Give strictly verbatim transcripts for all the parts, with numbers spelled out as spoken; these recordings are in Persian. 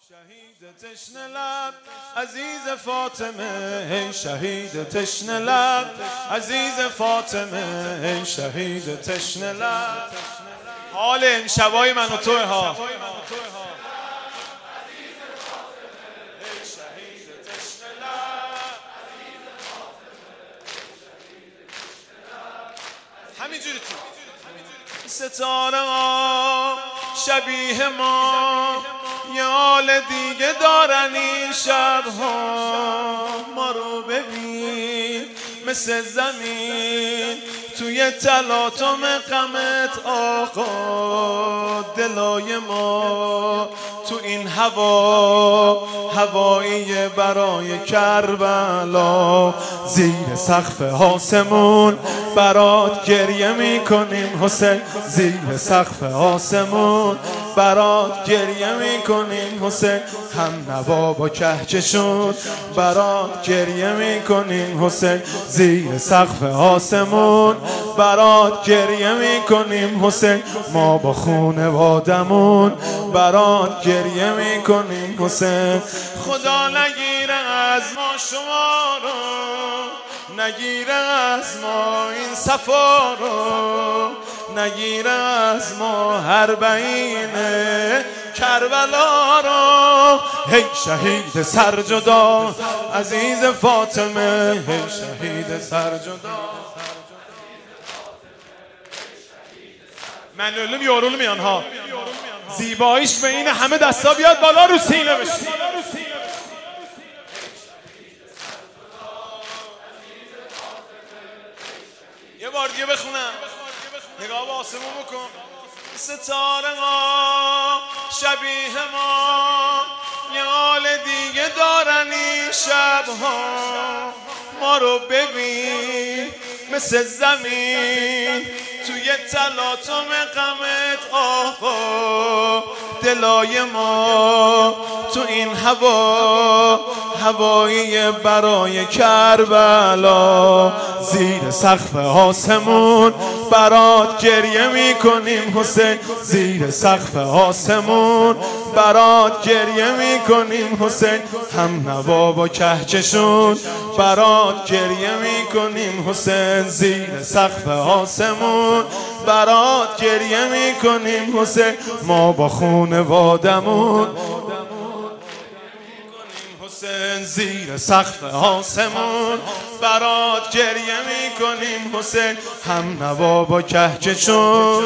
شهید تشنه لب عزیز فاطمه، ای شهید تشنه لب عزیز فاطمه، ای شهید تشنه لب. حال این شبای من و توه ها. همینجوری تو ستاره ها شبیه ما یه حال دیگه دارن این شبها. ما رو ببین مثل زمین توی تلاطم غمت آقا. دلای ما تو این هوا هوایی برای کربلا. زیر سقف آسمون برات گریه میکنیم حسین، زیر سقف آسمون برات گریه میکنیم حسین. هم نوا با کهکشون برات گریه میکنیم حسین، زیر سقف آسمون برات گریه میکنیم حسین. ما با خونوادمون برات گریه میکنیم حسین. خدا نگیره از ما شما رو، نگیره از ما این صفا رو، نگیره از ما هر بعین کربلا رو. ای شهید سرجدا عزیز فاطمه، ای شهید سرجدا. من علم یارول میان ها. زیباییش به این همه دستا بیاد بالا رو سینه بشه. یه بار دیگه بخونم، نگاه به آسمون بکن. ستاره ها شبیه ما یه حال دیگه دارن این شبها. ما رو ببین مثل زمین توی تلاطم غمت آقا. دلای ما تو این هوا هوایی برای کربلا. زیر سقف آسمون برات گریه میکنیم حسین، زیر سقف آسمون برات گریه میکنیم حسین. هم نوا با کهکشون برات گریه میکنیم حسین، زیر سقف آسمون برات گریه میکنیم حسین. ما با خونوادمون حسین، زیر سقف آسمون برات گریه میکنیم حسین. هم نوا با کهکشون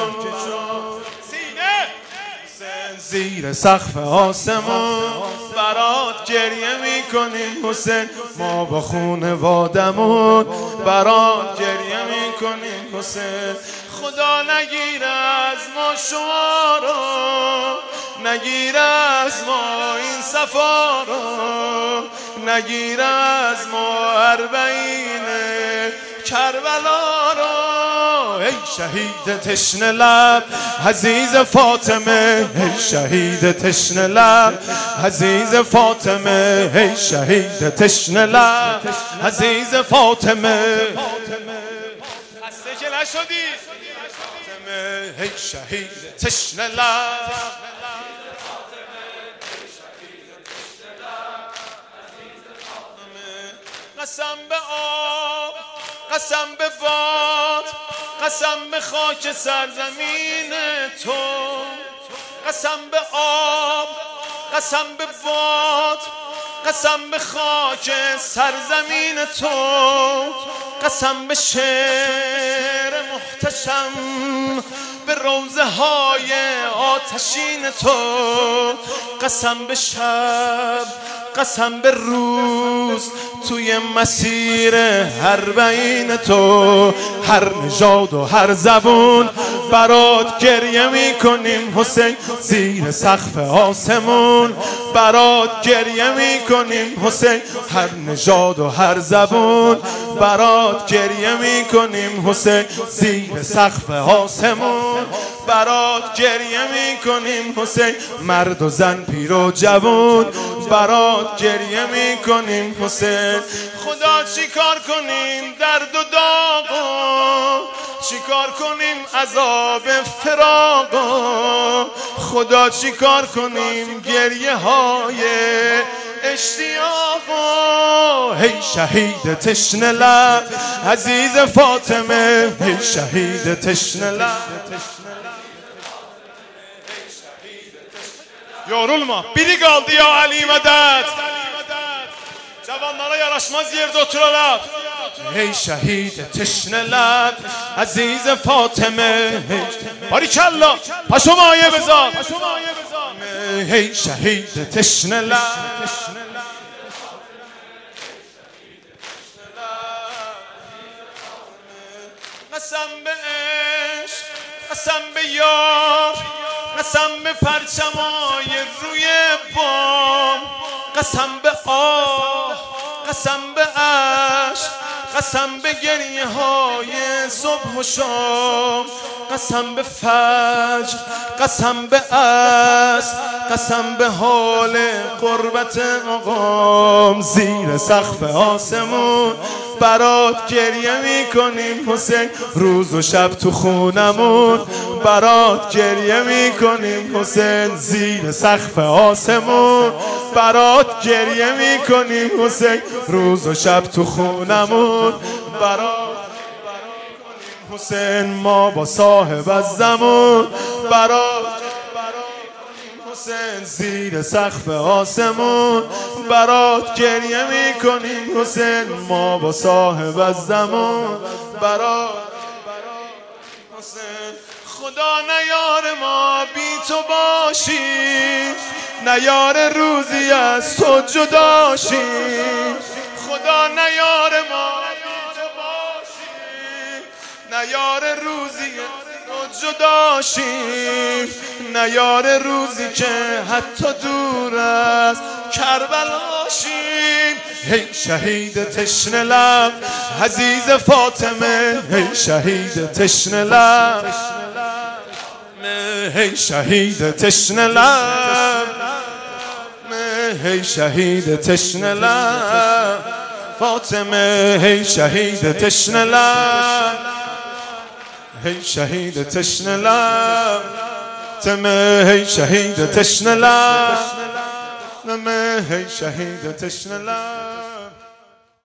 زیر سقف آسمون برات گریه میکنیم حسین. ما با خونوادمون برات گریه میکنیم حسین. خدا نگیره از ما شما رو، نگیره از ما این صفا رو، نگیره از ما اربعین کربلا رو. ای شهید تشنه لب عزیز فاطمه، ای شهید تشنه لب عزیز فاطمه، ای شهید تشنه لب عزیز فاطمه. خسته که نشدی ای شهید تشنه لب. قسم به آب، قسم به باد، قسم به خاک سرزمین تو. قسم به آب، قسم به باد، قسم به خاک سرزمین تو. قسم به شعر محتشم، به روضه های آتشین تو. قسم به شب، قسم به روز، توی مسیر هر بعین تو. هر نژاد و هر زبون برات گریه میکنیم حسین، زیر سقف آسمون برات گریه میکنیم حسین. هر نژاد و هر زبون برات گریه میکنیم حسین، زیر سقف آسمون برات گریه میکنیم حسین. مرد و زن پیر و جوان برات گریه میکنیم حسین. خدا چی کار کنیم درد و داغو چیکار کنیم عذاب فراق خدا چیکار کنیم گریه های اشتیاق هی شهید تشنه لب عزیز فاطمه هی شهید تشنه لب yorulma biri kaldı ya Ali medet cavanlara yaraşmaz yerde oturarlar hey şehid teşne lab aziz Fatime barikallah paşomaye bezar hey şehid teşne lab قسم به عشق قسم به یار قسم به پرچمای روی بام قسم به آه قسم به عشق قسم به گریه های صبح و شام قسم به فجر قسم به عصر قسم به حال قربت مقام زیر سقف آسمون برات گریه میکنیم حسین روز و شب تو خونمون برات گریه میکنیم حسین زیر سقف آسمون برات گریه میکنیم حسین روز و شب تو خونمون برات حسین ما با صاحب از زمان برات حسین زیر سقف آسمون برات گریه میکنیم حسین ما با صاحب از زمان برات حسین خدا نیار ما بی تو باشی نیار روزی از تو جداشی خدا نیار ما بی تو باشی نیار روزی تو جداشی نیار روزی که حتی دور از کربلاشی هی شهید تشنه لب عزیز فاطمه هی شهید تشنه لب هی شهید تشنه لب هی شهید تشنه لب فاطمه هی شهید تشنه لب هی شهید تشنه لب تمه هی شهید تشنه لب هی شهید تشنه لب